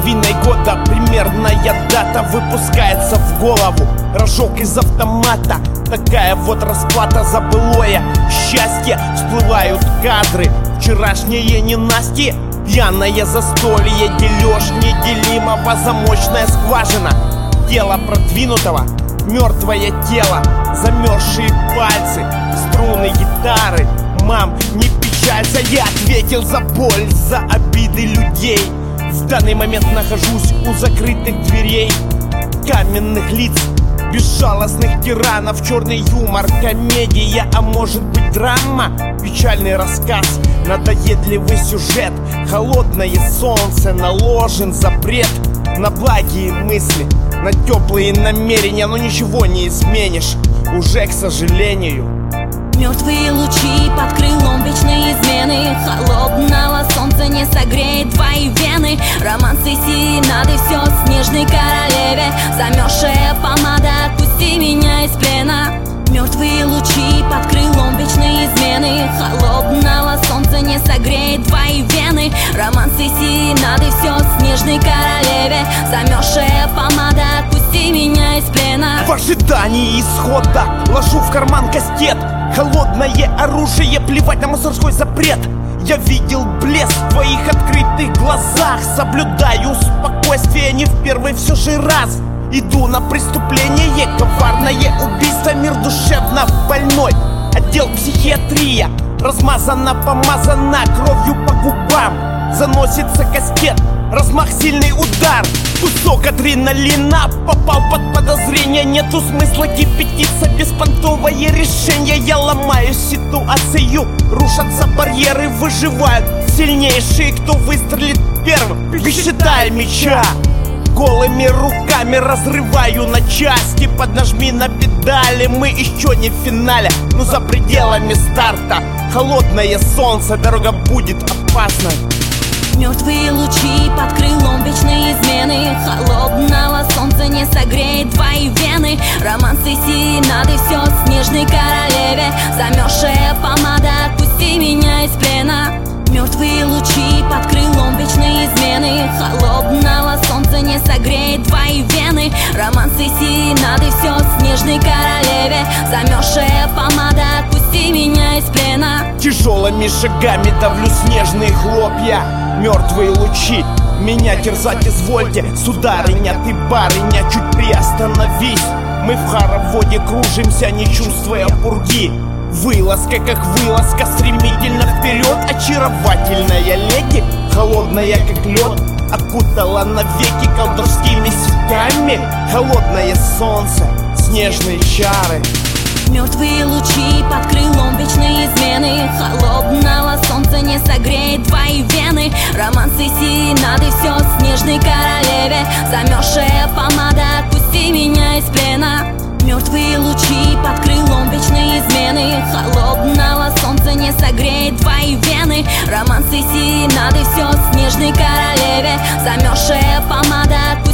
половиной года примерная дата выпускается в голову. Рожок из автомата, такая вот расплата за былое счастье. Всплывают кадры, вчерашнее ненастье, пьяное застолье, дележ неделимого, замочная скважина. Тело продвинутого, мертвое тело, замерзшие пальцы, струны гитары. Мам, не печалься, я ответил за боль, за обиды людей. В данный момент нахожусь у закрытых дверей, каменных лиц, безжалостных тиранов. Черный юмор, комедия, а может быть драма. Печальный рассказ, надоедливый сюжет. Холодное солнце, наложен запрет на благие мысли, на теплые намерения. Но ничего не изменишь уже, к сожалению. Мертвые лучи под крылом вечной измены. Холодного солнца не согреет твои вены. Романсы, серенады, все снежной королеве. Замерзшая помада, отпусти меня из плена. Мертвые лучи под крылом вечной измены. Холодного солнца не согреет твои вены. Романсы, серенады, все снежной королеве. Замерзшая помада, отпусти меня из плена. В ожидании исхода ложу в карман кастет. Холодное оружие, плевать на мусорской запрет. Я видел блеск в твоих открытых глазах. Соблюдаю спокойствие не в первый все же раз. Иду на преступление, коварное убийство. Мир душевно больной, отдел психиатрия. Размазана, помазана кровью по губам. Заносится кастет, размах, сильный удар. Кусок адреналина попал под подозрение. Нету смысла кипятиться, беспонтовое решение. Я ломаю ситуацию, рушатся барьеры. Выживают сильнейшие, кто выстрелит первым, без щита и меча. Голыми руками разрываю на части. Поднажми на педали, мы еще не в финале, но за пределами старта. Холодное солнце, дорога будет опасной. Мертвые лучи под крылом вечной измены. Холодного солнца не согреет твои вены. Романсы, серенады, все снежной королеве. Замерзшая помада, отпусти меня из плена. Мертвые лучи под крылом вечной измены. Холодного солнца не согреет твои вены. Романсы, серенады, все снежной королеве. Замерзшая помада, отпусти меня из плена. Тяжелыми шагами давлю снежные хлопья. Мертвые лучи, меня терзать извольте. Сударыня, ты барыня, чуть приостановись. Мы в хороводе кружимся, не чувствуя пурги. Вылазка, как вылазка, стремительно вперед. Очаровательная леди, холодная как лед, окутала навеки колдовскими сетями. Холодное солнце, снежные чары. Мертвые лучи под крылом вечной измены. Холодного солнца не согреет твои вены. Романсы, серенады, все снежной королеве. Замерзшая помада, отпусти меня из плена. Мертвые лучи под крылом вечной измены. Холодного солнца не согреет твои вены. Романсы, серенады, все снежной королеве. Замерзшая помада,